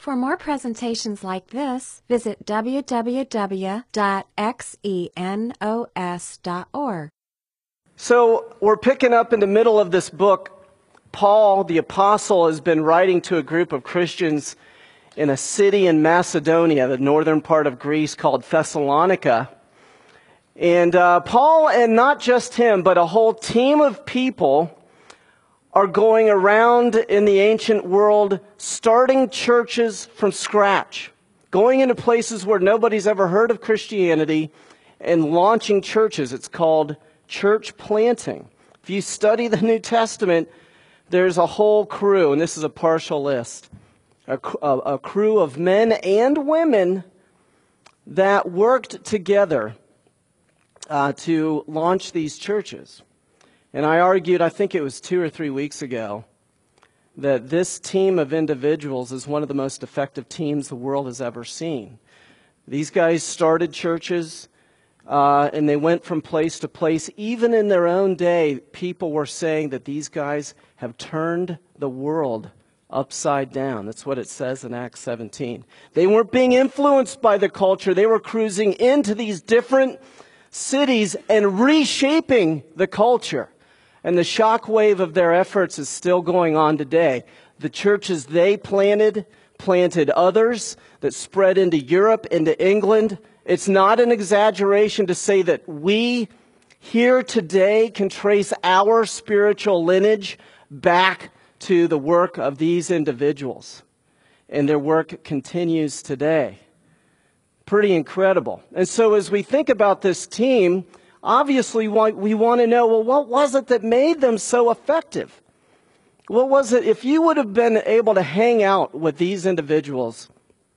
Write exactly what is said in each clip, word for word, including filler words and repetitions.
For more presentations like this, visit w w w dot xenos dot org. So we're picking up in the middle of this book. Paul, the apostle, has been writing to a group of Christians in a city in Macedonia, the northern part of Greece, called Thessalonica. And uh, Paul, and not just him, but a whole team of people are going around in the ancient world starting churches from scratch, going into places where nobody's ever heard of Christianity and launching churches. It's called church planting. If you study the New Testament, there's a whole crew, and this is a partial list, a, a, a crew of men and women that worked together uh, to launch these churches. And I argued, I think it was two or three weeks ago, that this team of individuals is one of the most effective teams the world has ever seen. These guys started churches, uh, and they went from place to place. Even in their own day, people were saying that these guys have turned the world upside down. That's what it says in Acts seventeen. They weren't being influenced by the culture. They were cruising into these different cities and reshaping the culture. And the shock wave of their efforts is still going on today. The churches they planted, planted others that spread into Europe, into England. It's not an exaggeration to say that we here today can trace our spiritual lineage back to the work of these individuals. And their work continues today. Pretty incredible. And so as we think about this team, obviously, we want to know, well, what was it that made them so effective? What was it, if you would have been able to hang out with these individuals,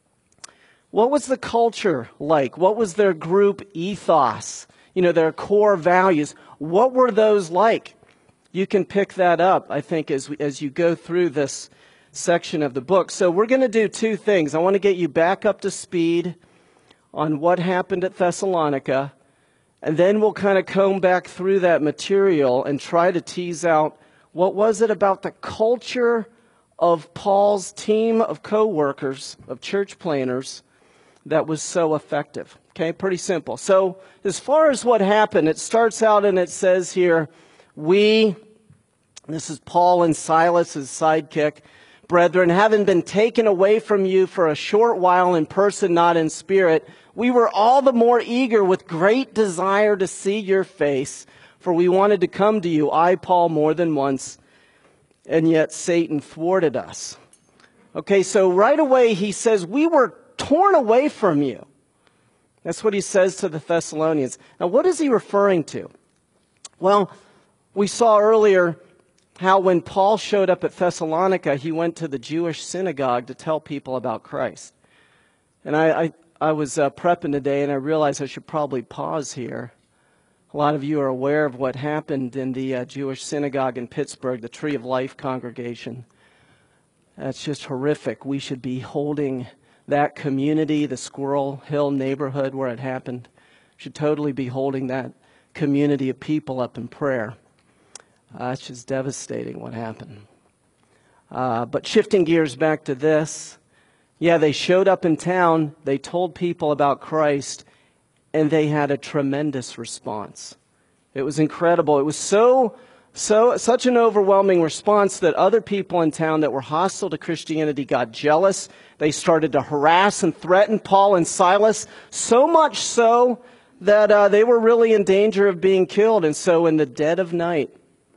what was the culture like? What was their group ethos? You know, their core values. What were those like? You can pick that up, I think, as, as you go through this section of the book. So we're going to do two things. I want to get you back up to speed on what happened at Thessalonica. And then we'll kind of comb back through that material and try to tease out what was it about the culture of Paul's team of co-workers, of church planners, that was so effective. Okay, pretty simple. So as far as what happened, it starts out and it says here, we, this is Paul and Silas, his sidekick, brethren, having been taken away from you for a short while in person, not in spirit, we were all the more eager with great desire to see your face, for we wanted to come to you, I, Paul, more than once, and yet Satan thwarted us. Okay, so right away he says, we were torn away from you. That's what he says to the Thessalonians. Now, what is he referring to? Well, we saw earlier how when Paul showed up at Thessalonica, he went to the Jewish synagogue to tell people about Christ. And I, I, I was uh, prepping today, and I realized I should probably pause here. A lot of you are aware of what happened in the uh, Jewish synagogue in Pittsburgh, the Tree of Life congregation. That's just horrific. We should be holding that community, the Squirrel Hill neighborhood where it happened, should totally be holding that community of people up in prayer. Uh, it's just devastating what happened. Uh, but shifting gears back to this, yeah, they showed up in town, they told people about Christ, and they had a tremendous response. It was incredible. It was so, so, such an overwhelming response that other people in town that were hostile to Christianity got jealous. They started to harass and threaten Paul and Silas, so much so that uh, they were really in danger of being killed. And so in the dead of night,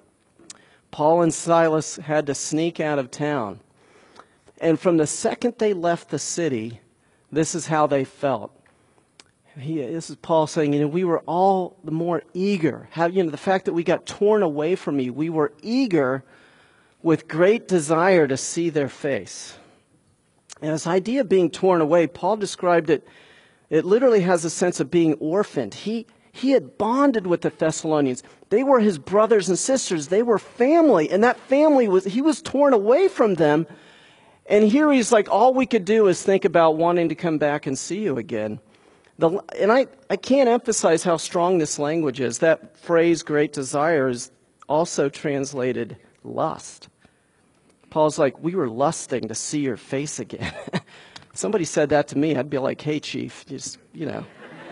Paul and Silas had to sneak out of town. And from the second they left the city, this is how they felt. He, this is Paul saying, you know, we were all the more eager. How, you know, the fact that we got torn away from you, we were eager with great desire to see their face. And this idea of being torn away, Paul described it, it literally has a sense of being orphaned. He, he had bonded with the Thessalonians. They were his brothers and sisters. They were family. And that family was, he was torn away from them. And here he's like, all we could do is think about wanting to come back and see you again. The, and I, I can't emphasize how strong this language is. That phrase, great desire, is also translated lust. Paul's like, we were lusting to see your face again. Somebody said that to me, I'd be like, hey, Chief, just, you know,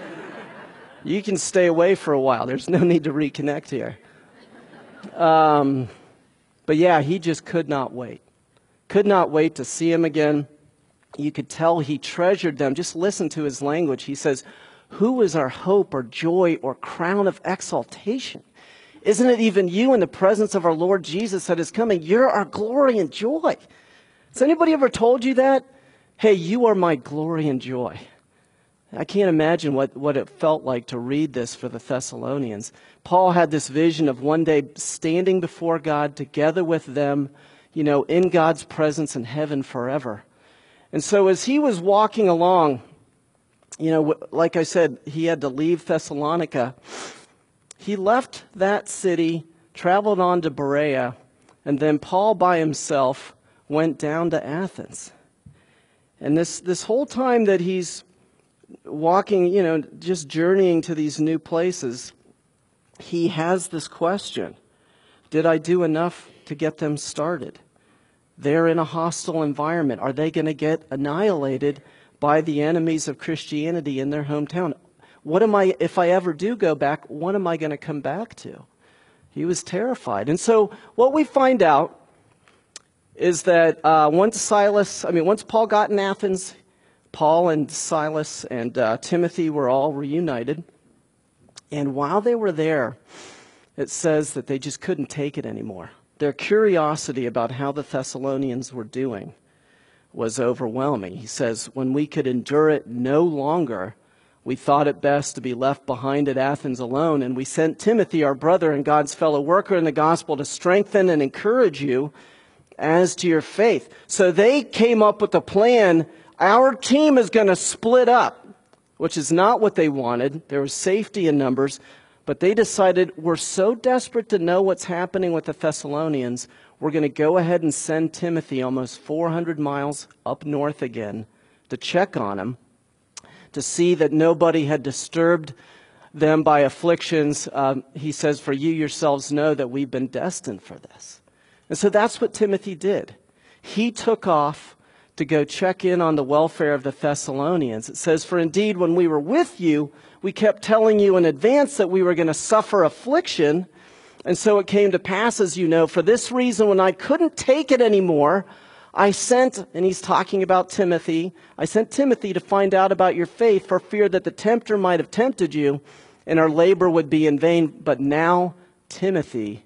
you can stay away for a while. There's no need to reconnect here. Um, but yeah, he just could not wait. Could not wait to see him again. You could tell he treasured them. Just listen to his language. He says, who is our hope or joy or crown of exaltation? Isn't it even you in the presence of our Lord Jesus that is coming? You're our glory and joy. Has anybody ever told you that? Hey, you are my glory and joy. I can't imagine what, what it felt like to read this for the Thessalonians. Paul had this vision of one day standing before God together with them, you know, in God's presence in heaven forever. And so as he was walking along, you know, like I said, he had to leave Thessalonica. He left that city, traveled on to Berea, and then Paul by himself went down to Athens. And this, this whole time that he's walking, you know, just journeying to these new places, he has this question. Did I do enough to get them started? They're in a hostile environment. Are they going to get annihilated by the enemies of Christianity in their hometown? What am I, if I ever do go back, what am I going to come back to? He was terrified. And so what we find out is that uh, once Silas, I mean, once Paul got in Athens, Paul and Silas and uh, Timothy were all reunited. And while they were there, it says that they just couldn't take it anymore. Their curiosity about how the Thessalonians were doing was overwhelming. He says, when we could endure it no longer, we thought it best to be left behind at Athens alone, and we sent Timothy, our brother and God's fellow worker in the gospel, to strengthen and encourage you as to your faith. So they came up with a plan. Our team is going to split up, which is not what they wanted. There was safety in numbers, but they decided, we're so desperate to know what's happening with the Thessalonians, we're going to go ahead and send Timothy almost four hundred miles up north again to check on him, to see that nobody had disturbed them by afflictions. Um, he says, for you yourselves know that we've been destined for this. And so that's what Timothy did. He took off to go check in on the welfare of the Thessalonians. It says, for indeed, when we were with you, we kept telling you in advance that we were going to suffer affliction. And so it came to pass, as you know, for this reason, when I couldn't take it anymore, I sent, and he's talking about Timothy, I sent Timothy to find out about your faith for fear that the tempter might have tempted you and our labor would be in vain. But now Timothy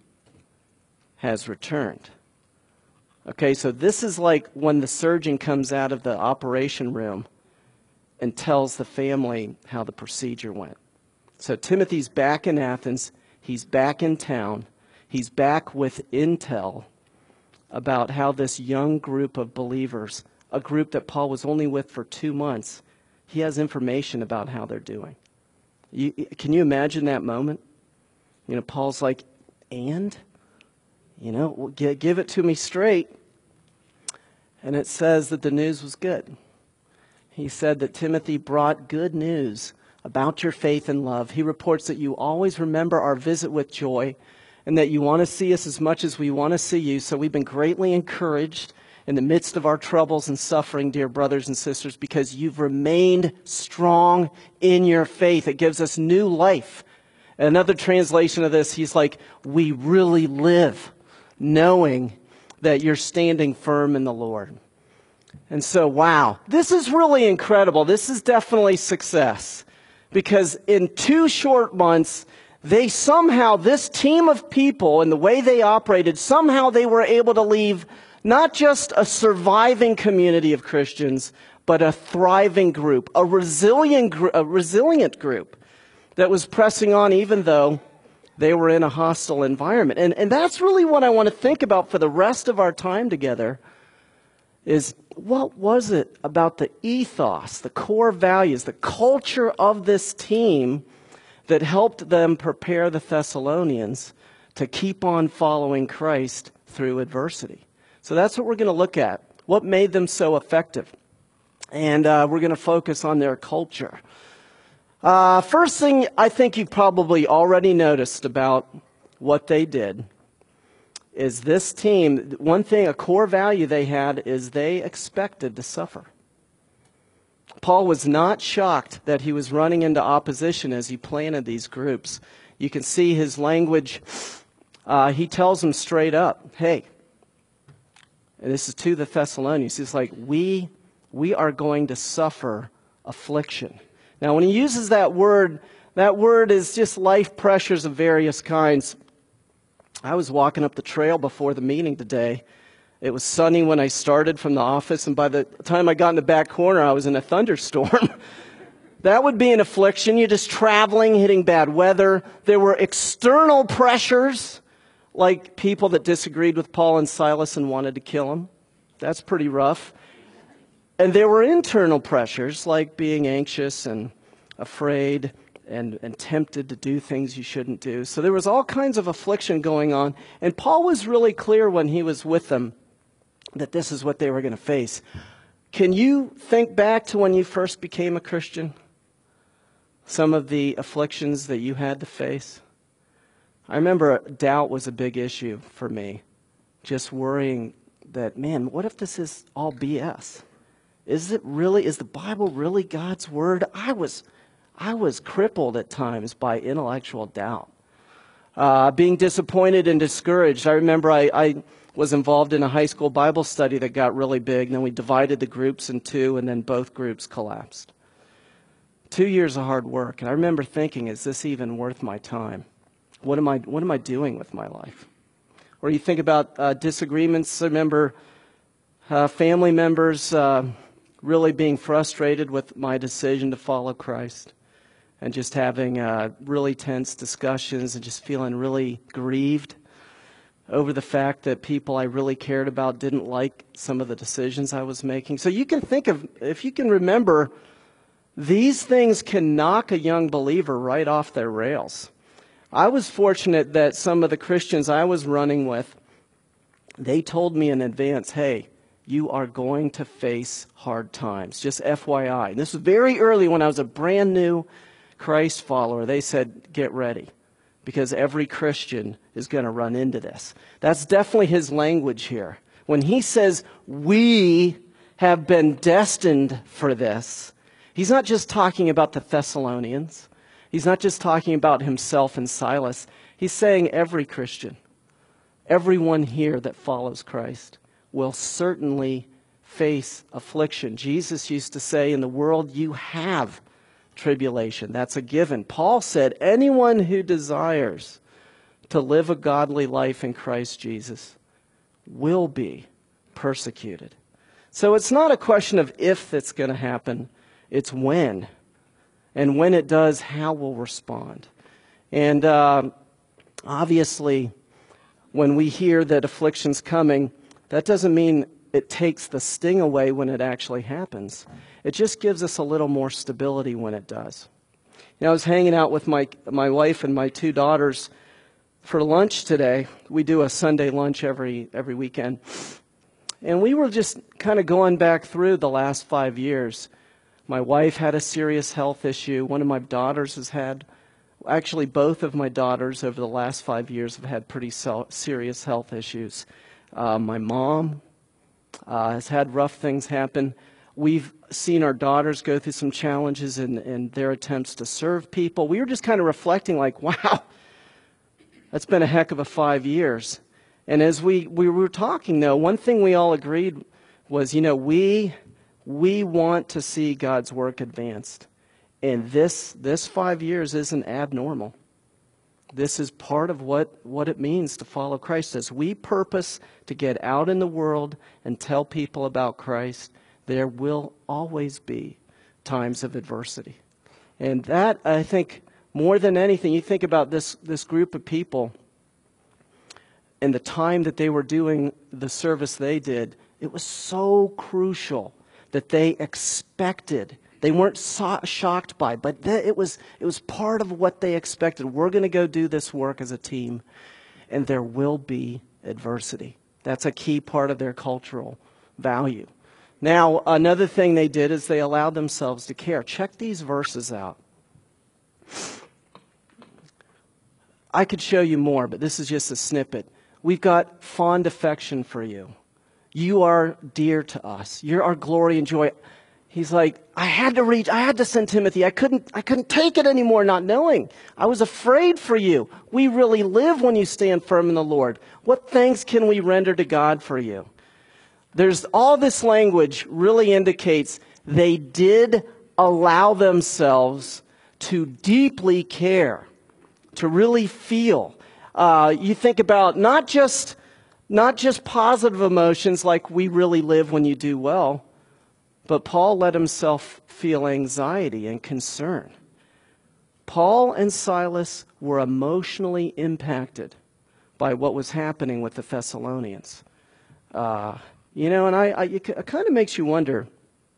has returned. Okay, so this is like when the surgeon comes out of the operation room and tells the family how the procedure went. So Timothy's back in Athens. He's back in town. He's back with intel about how this young group of believers, a group that Paul was only with for two months, he has information about how they're doing. You, can you imagine that moment? You know, Paul's like, and? You know, well, give, give it to me straight. And it says that the news was good. He said that Timothy brought good news about your faith and love. He reports that you always remember our visit with joy and that you want to see us as much as we want to see you. So we've been greatly encouraged in the midst of our troubles and suffering, dear brothers and sisters, because you've remained strong in your faith. It gives us new life. Another translation of this, he's like, we really live knowing that you're standing firm in the Lord. And so, wow, this is really incredible. This is definitely success. Because in two short months, they somehow, this team of people and the way they operated, somehow they were able to leave not just a surviving community of Christians, but a thriving group, a resilient, gr- a resilient group that was pressing on even though they were in a hostile environment. And, and that's really what I want to think about for the rest of our time together is what was it about the ethos, the core values, the culture of this team that helped them prepare the Thessalonians to keep on following Christ through adversity. So that's what we're going to look at. What made them so effective? And uh, we're going to focus on their culture. Uh, first thing I think you probably already noticed about what they did is this team, one thing, a core value they had is they expected to suffer. Paul was not shocked that he was running into opposition as he planted these groups. You can see his language. Uh, he tells them straight up, hey, and this is to the Thessalonians, he's like, we, we are going to suffer affliction. Now, when he uses that word, that word is just life pressures of various kinds. I was walking up the trail before the meeting today. It was sunny when I started from the office, and by the time I got in the back corner, I was in a thunderstorm. That would be an affliction. You're just traveling, hitting bad weather. There were external pressures, like people that disagreed with Paul and Silas and wanted to kill them. That's pretty rough. And there were internal pressures, like being anxious and afraid and, and tempted to do things you shouldn't do. So there was all kinds of affliction going on. And Paul was really clear when he was with them that this is what they were going to face. Can you think back to when you first became a Christian? Some of the afflictions that you had to face? I remember doubt was a big issue for me. Just worrying that, man, what if this is all B S? Is it really, is the Bible really God's word? I was, I was crippled at times by intellectual doubt. Uh, being disappointed and discouraged. I remember I, I was involved in a high school Bible study that got really big. And then we divided the groups in two, and then both groups collapsed. Two years of hard work. And I remember thinking, is this even worth my time? What am I, what am I doing with my life? Or you think about uh, disagreements. I remember uh, family members uh, really being frustrated with my decision to follow Christ, and just having uh, really tense discussions and just feeling really grieved over the fact that people I really cared about didn't like some of the decisions I was making. So you can think of, if you can remember, these things can knock a young believer right off their rails. I was fortunate that some of the Christians I was running with, they told me in advance, hey, you are going to face hard times. Just F Y I. And this was very early when I was a brand new Christ follower. They said, get ready, because every Christian is going to run into this. That's definitely his language here. When he says, we have been destined for this, he's not just talking about the Thessalonians. He's not just talking about himself and Silas. He's saying every Christian, everyone here that follows Christ will certainly face affliction. Jesus used to say, in the world you have tribulation. That's a given. Paul said, anyone who desires to live a godly life in Christ Jesus will be persecuted. So it's not a question of if that's going to happen, it's when. And when it does, how we'll respond. And uh, obviously, when we hear that affliction's coming, that doesn't mean it takes the sting away when it actually happens. It just gives us a little more stability when it does. You know, I was hanging out with my my wife and my two daughters for lunch today. We do a Sunday lunch every every weekend. And we were just kind of going back through the last five years. My wife had a serious health issue. One of my daughters has had, actually both of my daughters over the last five years have had pretty serious health issues. Uh, my mom uh, has had rough things happen. We've seen our daughters go through some challenges in, in their attempts to serve people. We were just kind of reflecting like, wow, that's been a heck of a five years. And as we, we were talking, though, one thing we all agreed was, you know, we... We want to see God's work advanced. And this this five years isn't abnormal. This is part of what, what it means to follow Christ. As we purpose to get out in the world and tell people about Christ, there will always be times of adversity. And that, I think, more than anything, you think about this, this group of people and the time that they were doing the service they did, it was so crucial that they expected. They weren't so shocked by, but th- it was it was part of what they expected. We're going to go do this work as a team, and there will be adversity. That's a key part of their cultural value. Now, another thing they did is they allowed themselves to care. Check these verses out. I could show you more, but this is just a snippet. We've got fond affection for you. You are dear to us. You're our glory and joy. He's like, I had to reach, I had to send Timothy. I couldn't, I couldn't take it anymore not knowing. I was afraid for you. We really live when you stand firm in the Lord. What thanks can we render to God for you? There's all this language really indicates they did allow themselves to deeply care, to really feel. Uh, you think about not just, not just positive emotions like we really live when you do well, but Paul let himself feel anxiety and concern. Paul and Silas were emotionally impacted by what was happening with the Thessalonians. Uh, you know, and I, I, it kind of makes you wonder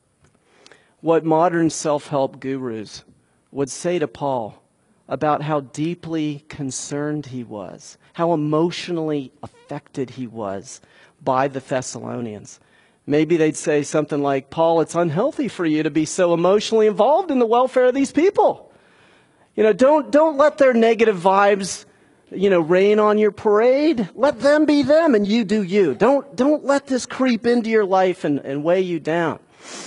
what modern self-help gurus would say to Paul about how deeply concerned he was, how emotionally affected he was by the Thessalonians. Maybe they'd say something like, Paul, it's unhealthy for you to be so emotionally involved in the welfare of these people. You know, don't, don't let their negative vibes, you know, rain on your parade. Let them be them and you do you. Don't, don't let this creep into your life and, and weigh you down.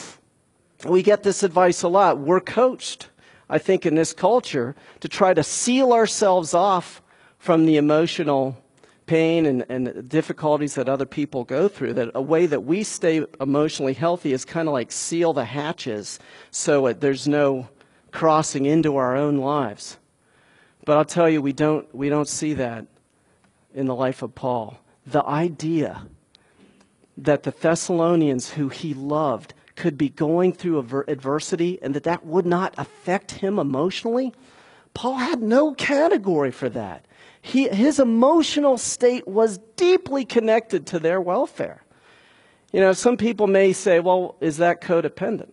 We get this advice a lot. We're coached, I think, in this culture to try to seal ourselves off from the emotional pain and, and difficulties that other people go through. That a way that we stay emotionally healthy is kind of like seal the hatches so it, there's no crossing into our own lives. But I'll tell you, we don't, we don't see that in the life of Paul. The idea that the Thessalonians, who he loved, could be going through adversity and that that would not affect him emotionally, Paul had no category for that. He, his emotional state was deeply connected to their welfare. You know, some people may say, well, is that codependent?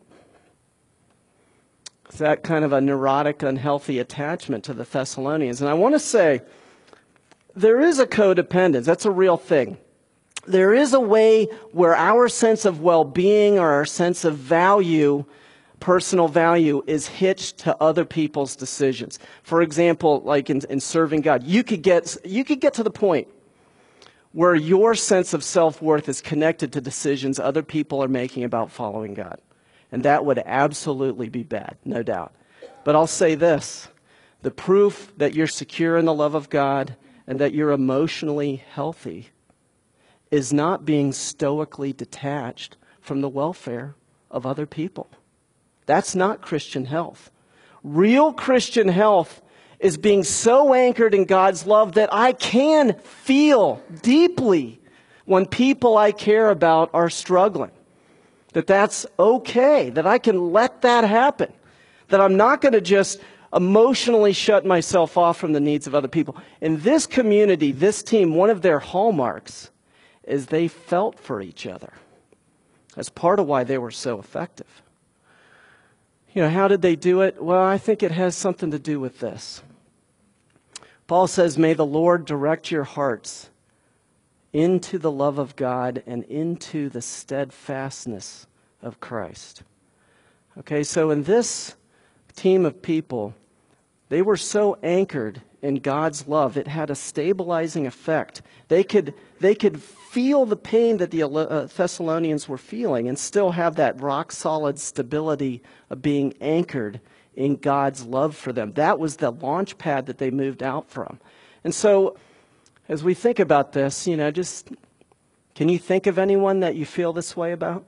Is that kind of a neurotic, unhealthy attachment to the Thessalonians? And I want to say, there is a codependence. That's a real thing. There is a way where our sense of well-being or our sense of value, personal value, is hitched to other people's decisions. For example, like in, in serving God, you could get you could get to the point where your sense of self-worth is connected to decisions other people are making about following God. And that would absolutely be bad, no doubt. But I'll say this, the proof that you're secure in the love of God and that you're emotionally healthy is not being stoically detached from the welfare of other people. That's not Christian health. Real Christian health is being so anchored in God's love that I can feel deeply when people I care about are struggling. That that's okay, that I can let that happen. That I'm not going to just emotionally shut myself off from the needs of other people. In this community, this team, one of their hallmarks is they felt for each other. That's part of why they were so effective. You know, how did they do it? Well, I think it has something to do with this. Paul says, may the Lord direct your hearts into the love of God and into the steadfastness of Christ. Okay, so in this team of people, they were so anchored in God's love, it had a stabilizing effect. They could, they could feel the pain that the uh, Thessalonians were feeling and still have that rock-solid stability of being anchored in God's love for them. That was the launch pad that they moved out from. And so, as we think about this, you know, just, can you think of anyone that you feel this way about?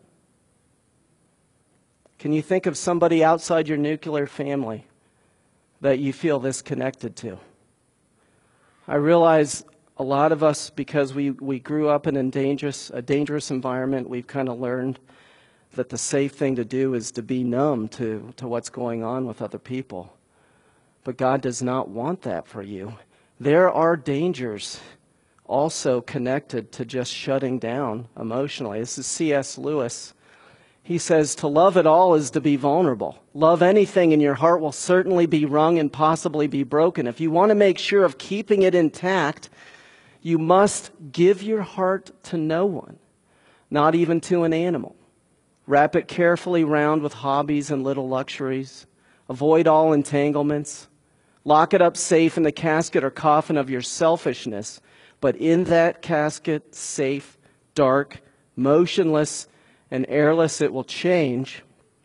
Can you think of somebody outside your nuclear family that you feel this connected to? I realize a lot of us, because we, we grew up in a dangerous, a dangerous environment, we've kind of learned that the safe thing to do is to be numb to, to what's going on with other people. But God does not want that for you. There are dangers also connected to just shutting down emotionally. This is C S Lewis. He says, to love at all is to be vulnerable. Love anything and your heart will certainly be wrung and possibly be broken. If you want to make sure of keeping it intact, you must give your heart to no one, not even to an animal. Wrap it carefully round with hobbies and little luxuries. Avoid all entanglements. Lock it up safe in the casket or coffin of your selfishness. But in that casket, safe, dark, motionless, and airless, it will change.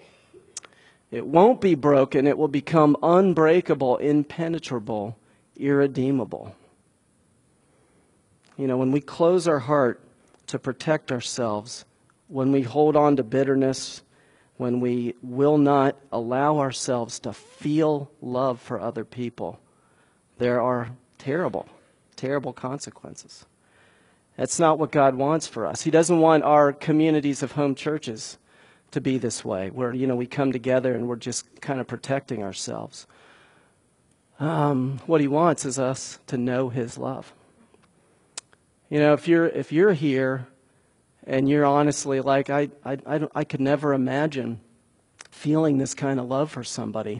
It won't be broken. It will become unbreakable, impenetrable, irredeemable. You know, when we close our heart to protect ourselves, when we hold on to bitterness, when we will not allow ourselves to feel love for other people, there are terrible, terrible consequences. That's not what God wants for us. He doesn't want our communities of home churches to be this way, where, you know, we come together and we're just kind of protecting ourselves. Um, what he wants is us to know his love. You know, if you're if you're here and you're honestly like, I I I, don't, I could never imagine feeling this kind of love for somebody,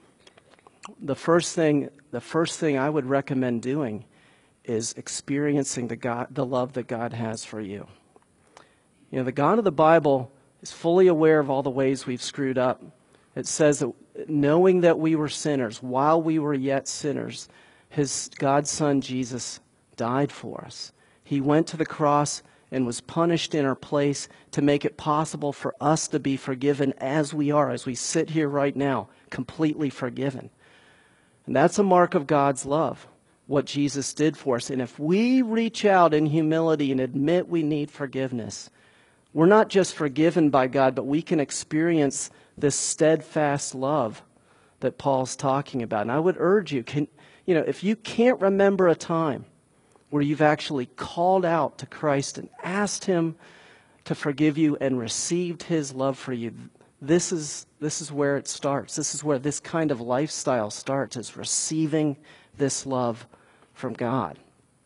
the first thing the first thing I would recommend doing is experiencing the God the love that God has for you. You know, the God of the Bible is fully aware of all the ways we've screwed up. It says that knowing that we were sinners, while we were yet sinners, his God's Son Jesus died for us. He went to the cross and was punished in our place to make it possible for us to be forgiven as we are, as we sit here right now, completely forgiven. And that's a mark of God's love, what Jesus did for us. And if we reach out in humility and admit we need forgiveness, we're not just forgiven by God, but we can experience this steadfast love that Paul's talking about. And I would urge you, can, you know, if you can't remember a time where you've actually called out to Christ and asked him to forgive you and received his love for you, this is this is where it starts. This is where this kind of lifestyle starts, is receiving this love from God.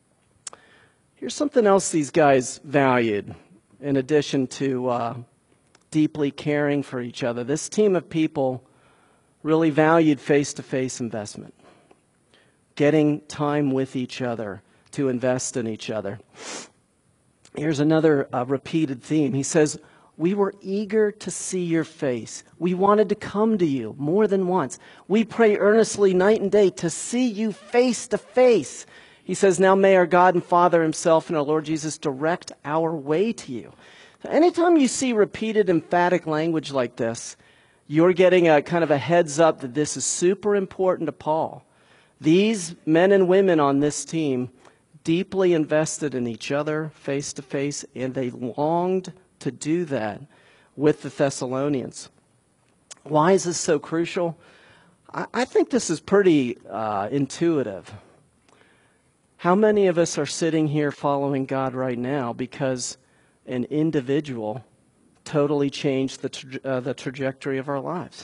Here's something else these guys valued, in addition to uh, deeply caring for each other. This team of people really valued face-to-face investment, getting time with each other to invest in each other. Here's another uh, repeated theme. He says, we were eager to see your face. We wanted to come to you more than once. We pray earnestly night and day to see you face to face. He says, now may our God and Father himself and our Lord Jesus direct our way to you. Anytime you see repeated emphatic language like this, you're getting a kind of a heads up that this is super important to Paul. These men and women on this team deeply invested in each other face to face, and they longed to do that with the Thessalonians. Why is this so crucial? I, I think this is pretty uh, intuitive. How many of us are sitting here following God right now because an individual totally changed the tra- uh, the trajectory of our lives?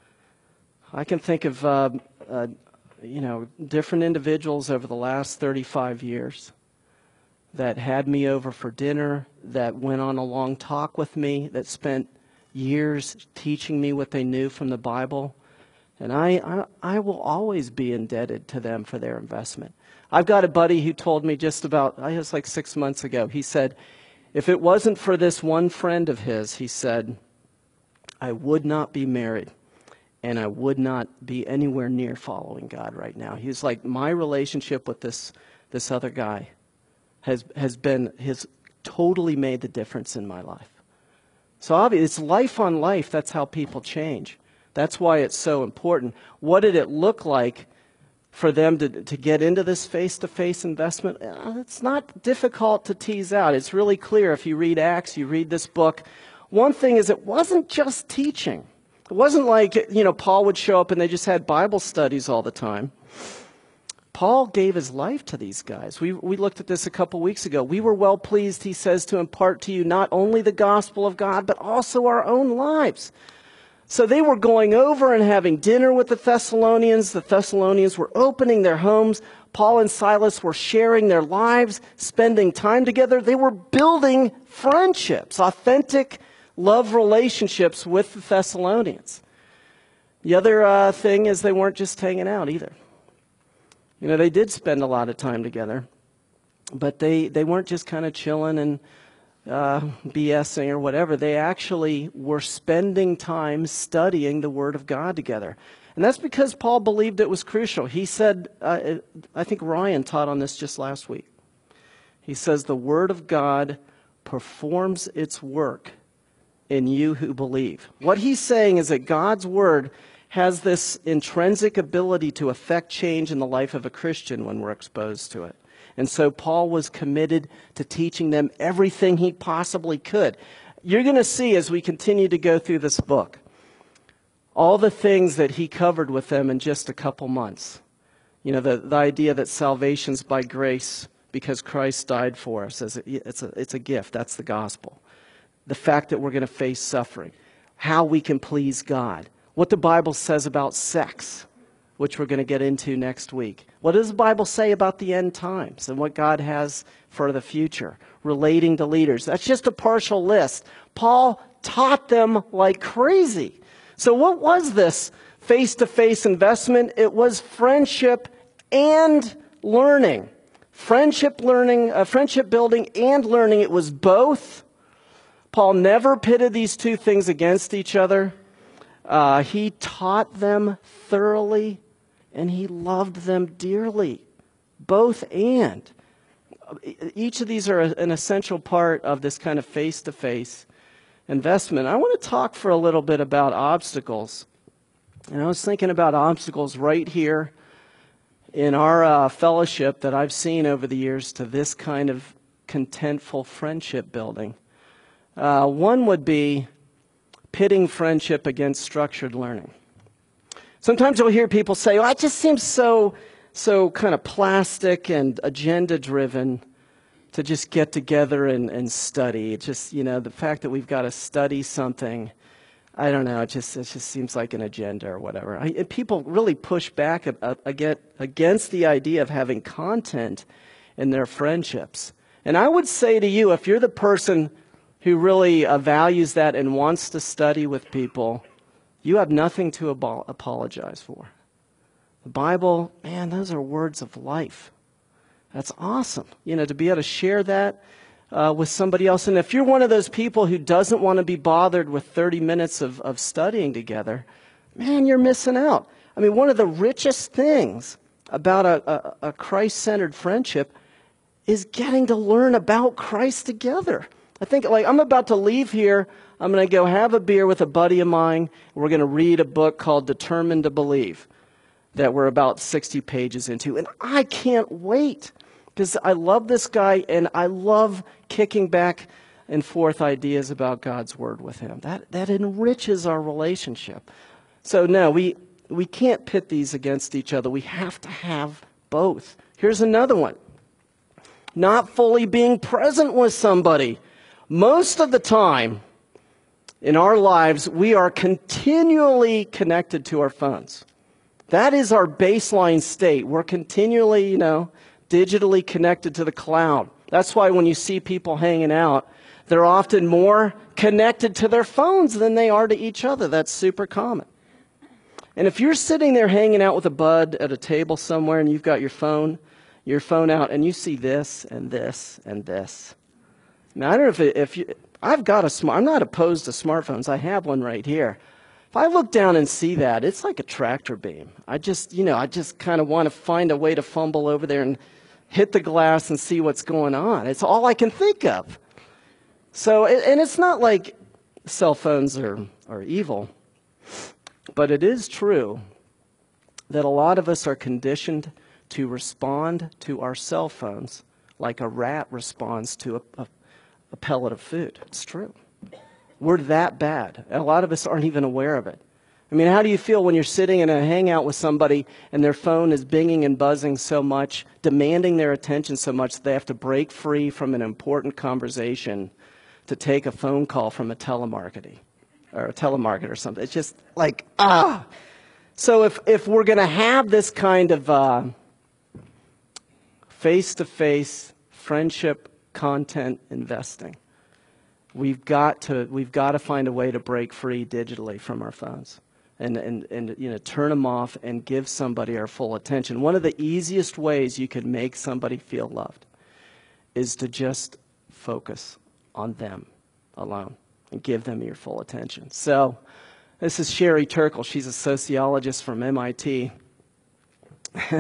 I can think of uh, uh, you know different individuals over the last thirty-five years that had me over for dinner, that went on a long talk with me, that spent years teaching me what they knew from the Bible. And I, I, I will always be indebted to them for their investment. I've got a buddy who told me just about, I was like six months ago, he said, if it wasn't for this one friend of his, he said, I would not be married and I would not be anywhere near following God right now. He's like, my relationship with this, this other guy has has been has totally made the difference in my life. So obviously, it's life on life. That's how people change. That's why it's so important. What did it look like for them to to get into this face-to-face investment? It's not difficult to tease out. It's really clear if you read Acts, you read this book. One thing is, it wasn't just teaching. It wasn't like, you know, Paul would show up and they just had Bible studies all the time. Paul gave his life to these guys. We we looked at this a couple weeks ago. We were well pleased, he says, to impart to you not only the gospel of God, but also our own lives. So they were going over and having dinner with the Thessalonians. The Thessalonians were opening their homes. Paul and Silas were sharing their lives, spending time together. They were building friendships, authentic love relationships with the Thessalonians. The other uh, thing is they weren't just hanging out either. You know, they did spend a lot of time together, but they, they weren't just kind of chilling and uh, BSing or whatever. They actually were spending time studying the Word of God together. And that's because Paul believed it was crucial. He said, uh, I think Ryan taught on this just last week. He says the Word of God performs its work in you who believe. What he's saying is that God's Word has this intrinsic ability to affect change in the life of a Christian when we're exposed to it. And so Paul was committed to teaching them everything he possibly could. You're going to see as we continue to go through this book, all the things that he covered with them in just a couple months. You know, the, the idea that salvation's by grace because Christ died for us. As a, it's, a, it's a gift. That's the gospel. The fact that we're going to face suffering. How we can please God. What the Bible says about sex, which we're going to get into next week. What does the Bible say about the end times and what God has for the future? Relating to leaders. That's just a partial list. Paul taught them like crazy. So what was this face-to-face investment? It was friendship and learning. Friendship learning, uh, friendship building and learning. It was both. Paul never pitted these two things against each other. Uh, he taught them thoroughly, and he loved them dearly. Both and. Each of these are an essential part of this kind of face-to-face investment. I want to talk for a little bit about obstacles. And I was thinking about obstacles right here in our uh, fellowship that I've seen over the years to this kind of contentful friendship building. Uh, one would be pitting friendship against structured learning. Sometimes you'll hear people say, "Oh, it just seems so, so kind of plastic and agenda-driven to just get together and, and study. It just, you know, the fact that we've got to study something, I don't know, it just, it just seems like an agenda or whatever." I, people really push back against the idea of having content in their friendships. And I would say to you, if you're the person who really uh, values that and wants to study with people, you have nothing to abo- apologize for. The Bible, man, those are words of life. That's awesome, you know, to be able to share that uh, with somebody else. And if you're one of those people who doesn't want to be bothered with thirty minutes of, of studying together, man, you're missing out. I mean, one of the richest things about a, a, a Christ-centered friendship is getting to learn about Christ together. I think, like, I'm about to leave here. I'm going to go have a beer with a buddy of mine. We're going to read a book called Determined to Believe that we're about sixty pages into. And I can't wait because I love this guy and I love kicking back and forth ideas about God's Word with him. That, that enriches our relationship. So, no, we, we can't pit these against each other. We have to have both. Here's another one. Not fully being present with somebody. Most of the time in our lives, we are continually connected to our phones. That is our baseline state. We're continually, you know, digitally connected to the cloud. That's why when you see people hanging out, they're often more connected to their phones than they are to each other. That's super common. And if you're sitting there hanging out with a bud at a table somewhere and you've got your phone, your phone out, and you see this and this and this. Now, I don't know if, it, if you, I've got a smart, I'm not opposed to smartphones. I have one right here. If I look down and see that, it's like a tractor beam. I just, you know, I just kind of want to find a way to fumble over there and hit the glass and see what's going on. It's all I can think of. So, and it's not like cell phones are, are evil, but it is true that a lot of us are conditioned to respond to our cell phones like a rat responds to a, a a pellet of food. It's true. We're that bad. And a lot of us aren't even aware of it. I mean, how do you feel when you're sitting in a hangout with somebody and their phone is binging and buzzing so much, demanding their attention so much that they have to break free from an important conversation to take a phone call from a telemarketer or a telemarketer or something? It's just like, ah. So if, if we're going to have this kind of uh, face-to-face friendship content investing, we've got to we've got to find a way to break free digitally from our phones and and and you know turn them off and give somebody our full attention. One of the easiest ways you can make somebody feel loved is to just focus on them alone and give them your full attention. So this is Sherry Turkle. She's a sociologist from M I T.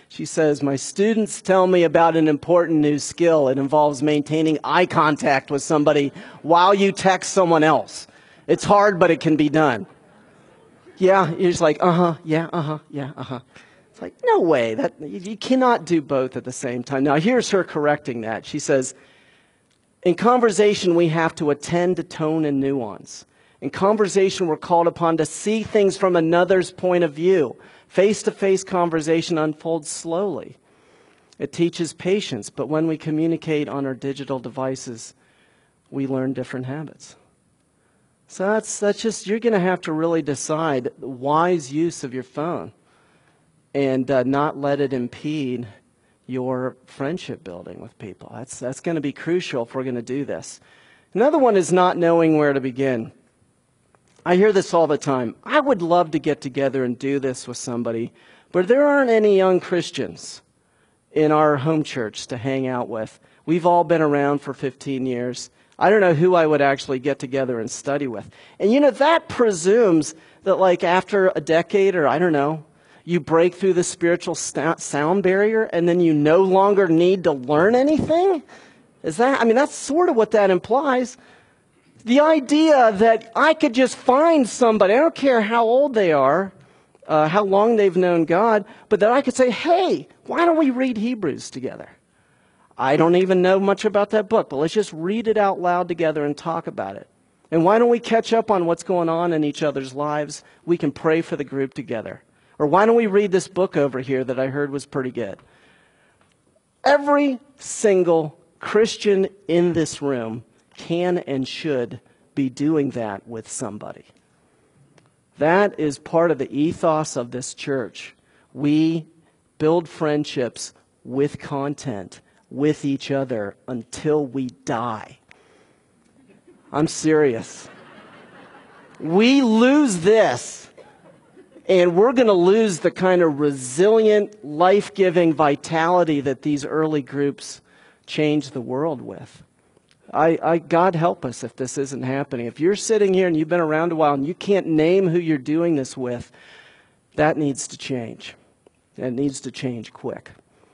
She says, my students tell me about an important new skill. It involves maintaining eye contact with somebody while you text someone else. It's hard, but it can be done. Yeah, you're just like, uh-huh, yeah, uh-huh, yeah, uh-huh. It's like, no way. That you cannot do both at the same time. Now, here's her correcting that. She says, in conversation, we have to attend to tone and nuance. In conversation, we're called upon to see things from another's point of view. Face-to-face conversation unfolds slowly. It teaches patience, but when we communicate on our digital devices, we learn different habits. So that's, that's just, you're going to have to really decide the wise use of your phone and uh, not let it impede your friendship building with people. That's, that's going to be crucial if we're going to do this. Another one is not knowing where to begin. I hear this all the time. I would love to get together and do this with somebody, but there aren't any young Christians in our home church to hang out with. We've all been around for fifteen years. I don't know who I would actually get together and study with. And you know, that presumes that like after a decade or I don't know, you break through the spiritual st- sound barrier and then you no longer need to learn anything? Is that, I mean, that's sort of what that implies. The idea that I could just find somebody, I don't care how old they are, uh, how long they've known God, but that I could say, hey, why don't we read Hebrews together? I don't even know much about that book, but let's just read it out loud together and talk about it. And why don't we catch up on what's going on in each other's lives? We can pray for the group together. Or why don't we read this book over here that I heard was pretty good? Every single Christian in this room can and should be doing that with somebody. That is part of the ethos of this church. We build friendships with content, with each other until we die. I'm serious. We lose this, and we're going to lose the kind of resilient, life-giving vitality that these early groups changed the world with. I, I, God help us if this isn't happening. If you're sitting here and you've been around a while and you can't name who you're doing this with, that needs to change. It needs to change quick.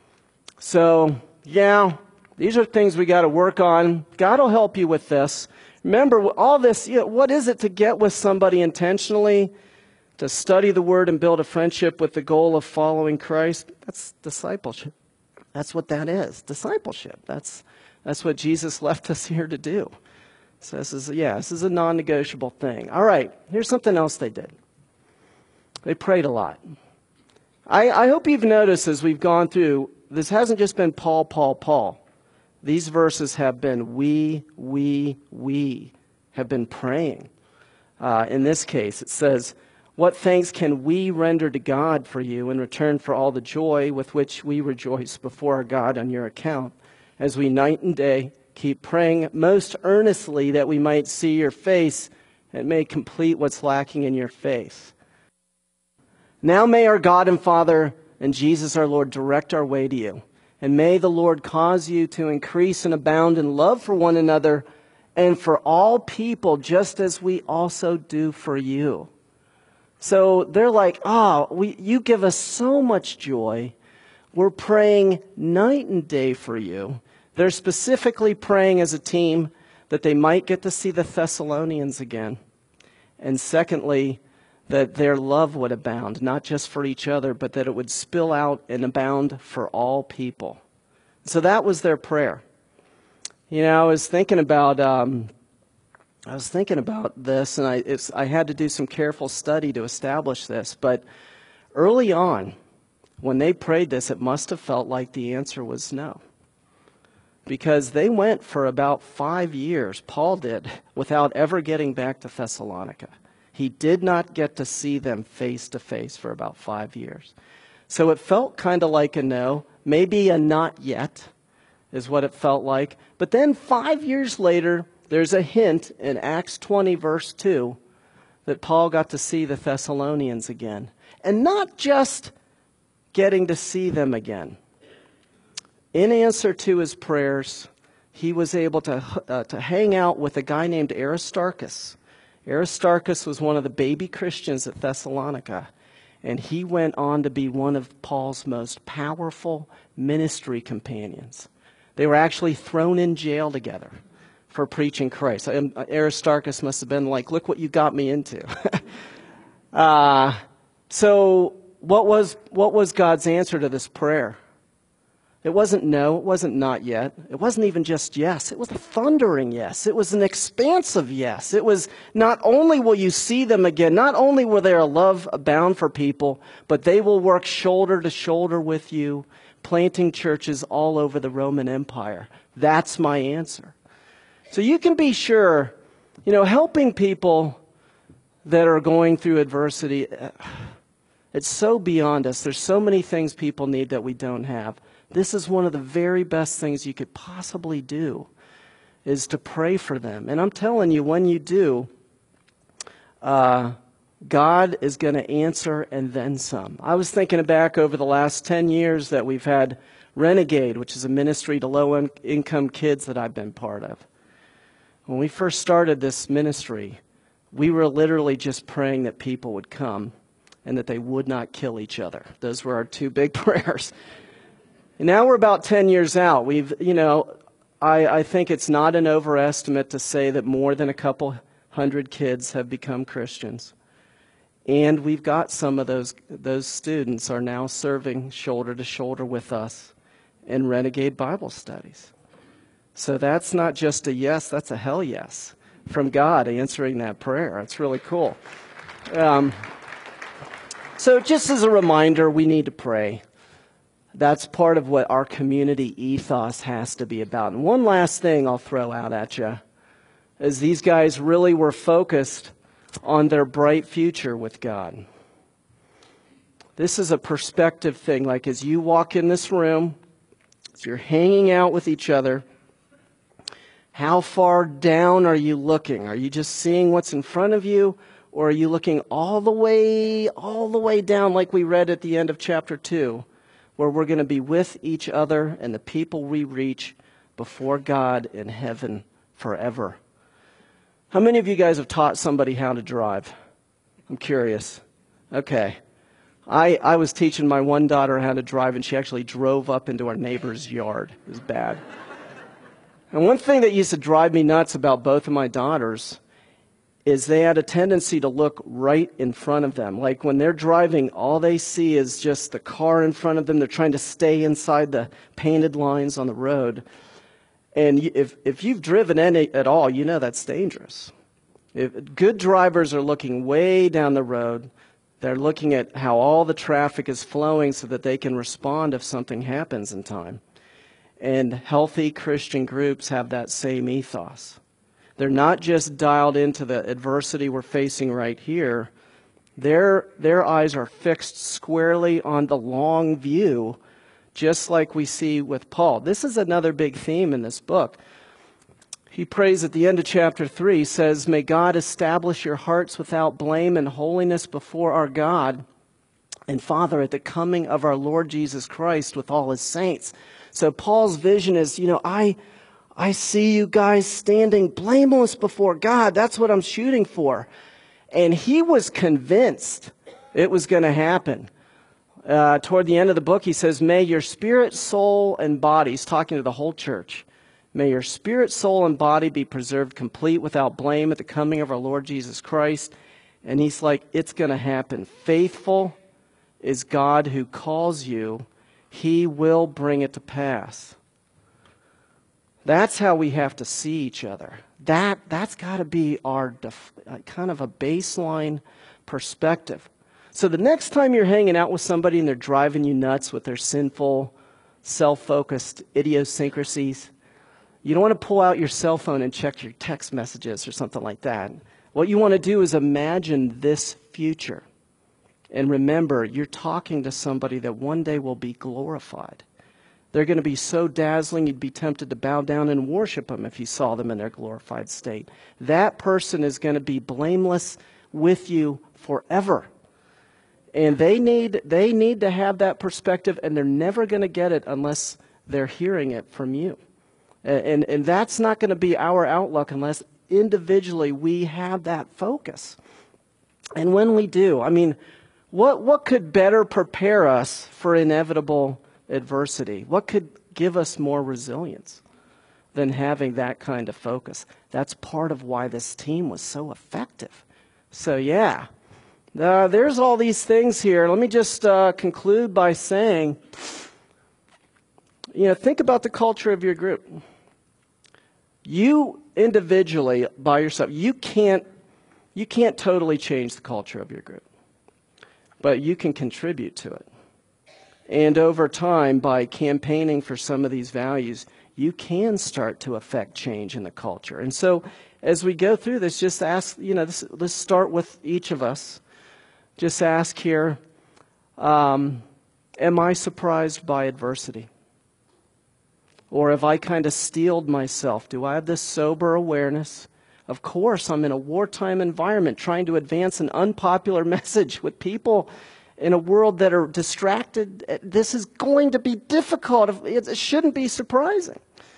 So, yeah, these are things we got to work on. God will help you with this. Remember, all this, you know, what is it to get with somebody intentionally? To study the Word and build a friendship with the goal of following Christ? That's discipleship. That's what that is, discipleship. That's that's what Jesus left us here to do. So this is, yeah, this is a non-negotiable thing. All right, here's something else they did. They prayed a lot. I, I hope you've noticed as we've gone through, this hasn't just been Paul, Paul, Paul. These verses have been we, we, we have been praying. Uh, in this case, it says, what thanks can we render to God for you in return for all the joy with which we rejoice before our God on your account, as we night and day keep praying most earnestly that we might see your face and may complete what's lacking in your faith. Now may our God and Father and Jesus our Lord direct our way to you, and may the Lord cause you to increase and abound in love for one another and for all people, just as we also do for you. So they're like, oh, we, you give us so much joy. We're praying night and day for you. They're specifically praying as a team that they might get to see the Thessalonians again. And secondly, that their love would abound, not just for each other, but that it would spill out and abound for all people. So that was their prayer. You know, I was thinking about... Um, I was thinking about this, and I, it's, I had to do some careful study to establish this. But early on, when they prayed this, it must have felt like the answer was no. Because they went for about five years, Paul did, without ever getting back to Thessalonica. He did not get to see them face to face for about five years. So it felt kind of like a no, maybe a not yet is what it felt like. But then five years later, there's a hint in Acts twenty, verse two, that Paul got to see the Thessalonians again. And not just getting to see them again. In answer to his prayers, he was able to, uh, to hang out with a guy named Aristarchus. Aristarchus was one of the baby Christians at Thessalonica. And he went on to be one of Paul's most powerful ministry companions. They were actually thrown in jail together for preaching Christ. Aristarchus must have been like, look what you got me into. uh, so what was what was God's answer to this prayer? It wasn't no, it wasn't not yet. It wasn't even just yes. It was a thundering yes. It was an expansive yes. It was not only will you see them again, not only will there a love abound for people, but they will work shoulder to shoulder with you, planting churches all over the Roman Empire. That's my answer. So you can be sure, you know, helping people that are going through adversity, it's so beyond us. There's so many things people need that we don't have. This is one of the very best things you could possibly do, is to pray for them. And I'm telling you, when you do, uh, God is going to answer and then some. I was thinking back over the last ten years that we've had Renegade, which is a ministry to low-income kids that I've been part of. When we first started this ministry, we were literally just praying that people would come and that they would not kill each other. Those were our two big prayers. And now we're about ten years out. We've, you know, I, I think it's not an overestimate to say that more than a couple hundred kids have become Christians. And we've got some of those, those students are now serving shoulder to shoulder with us in Renegade Bible studies. So that's not just a yes, that's a hell yes from God answering that prayer. It's really cool. Um, so just as a reminder, we need to pray. That's part of what our community ethos has to be about. And one last thing I'll throw out at you is these guys really were focused on their bright future with God. This is a perspective thing. Like as you walk in this room, as you're hanging out with each other, how far down are you looking? Are you just seeing what's in front of you? Or are you looking all the way, all the way down like we read at the end of chapter two? Where we're going to be with each other and the people we reach before God in heaven forever. How many of you guys have taught somebody how to drive? I'm curious. Okay. I, I was teaching my one daughter how to drive, and she actually drove up into our neighbor's yard. It was bad. And one thing that used to drive me nuts about both of my daughters is they had a tendency to look right in front of them. Like when they're driving, all they see is just the car in front of them. They're trying to stay inside the painted lines on the road. And if if you've driven any at all, you know that's dangerous. If good drivers are looking way down the road. They're looking at how all the traffic is flowing so that they can respond if something happens in time. And healthy Christian groups have that same ethos. They're not just dialed into the adversity we're facing right here. Their, their eyes are fixed squarely on the long view, just like we see with Paul. This is another big theme in this book. He prays at the end of chapter three, says, "May God establish your hearts without blame and holiness before our God and Father at the coming of our Lord Jesus Christ with all his saints." So Paul's vision is, you know, I... I see you guys standing blameless before God. That's what I'm shooting for. And he was convinced it was going to happen. Uh, toward the end of the book, he says, "May your spirit, soul, and body," he's talking to the whole church, "may your spirit, soul, and body be preserved complete without blame at the coming of our Lord Jesus Christ." And he's like, it's going to happen. Faithful is God who calls you. He will bring it to pass. That's how we have to see each other. That, that's got to be our def, kind of a baseline perspective. So the next time you're hanging out with somebody and they're driving you nuts with their sinful, self-focused idiosyncrasies, you don't want to pull out your cell phone and check your text messages or something like that. What you want to do is imagine this future. And remember, you're talking to somebody that one day will be glorified. They're going to be so dazzling, you'd be tempted to bow down and worship them if you saw them in their glorified state. That person is going to be blameless with you forever. And they need, they need to have that perspective, and they're never going to get it unless they're hearing it from you. And, and, and that's not going to be our outlook unless individually we have that focus. And when we do, I mean, What, what could better prepare us for inevitable adversity? What could give us more resilience than having that kind of focus? That's part of why this team was so effective. So yeah, uh, there's all these things here. Let me just uh, conclude by saying, you know, think about the culture of your group. You individually, by yourself, you can't, you can't totally change the culture of your group, but you can contribute to it. And over time, by campaigning for some of these values, you can start to affect change in the culture. And so as we go through this, just ask, you know, this, let's start with each of us. Just ask here, um, am I surprised by adversity? Or have I kind of steeled myself? Do I have this sober awareness? Of course, I'm in a wartime environment trying to advance an unpopular message with people in a world that are distracted. This is going to be difficult. It shouldn't be surprising.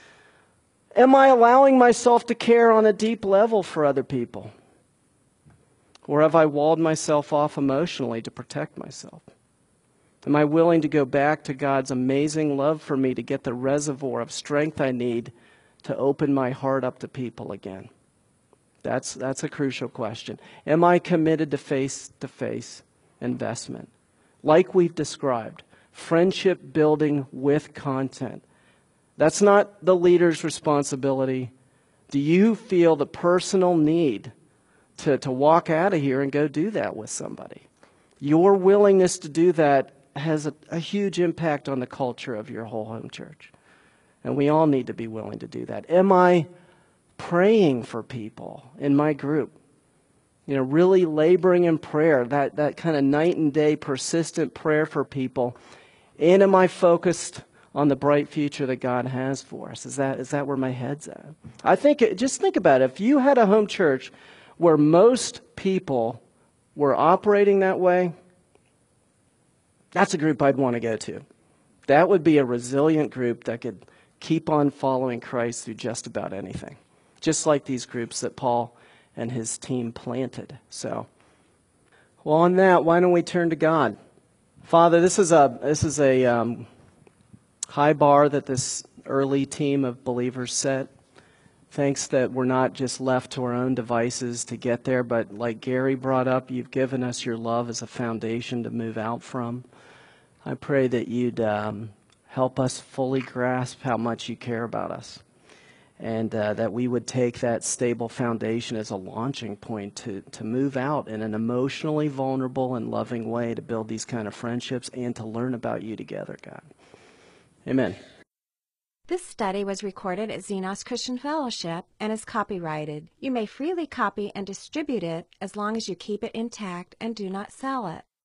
Am I allowing myself to care on a deep level for other people? Or have I walled myself off emotionally to protect myself? Am I willing to go back to God's amazing love for me to get the reservoir of strength I need to open my heart up to people again? That's, that's a crucial question. Am I committed to face-to-face investment? Like we've described, friendship building with content. That's not the leader's responsibility. Do you feel the personal need to, to walk out of here and go do that with somebody? Your willingness to do that has a, a huge impact on the culture of your whole home church. And we all need to be willing to do that. Am I praying for people in my group? You know, really laboring in prayer, that, that kind of night and day persistent prayer for people. And am I focused on the bright future that God has for us? Is that, is that where my head's at? I think, it, just think about it. If you had a home church where most people were operating that way, that's a group I'd want to go to. That would be a resilient group that could keep on following Christ through just about anything. Just like these groups that Paul and his team planted. So, well, on that, why don't we turn to God? Father, this is a this is a um, high bar that this early team of believers set. Thanks that we're not just left to our own devices to get there, but like Gary brought up, you've given us your love as a foundation to move out from. I pray that you'd um, help us fully grasp how much you care about us, and uh, that we would take that stable foundation as a launching point to, to move out in an emotionally vulnerable and loving way to build these kind of friendships and to learn about you together, God. Amen. This study was recorded at Xenos Christian Fellowship and is copyrighted. You may freely copy and distribute it as long as you keep it intact and do not sell it.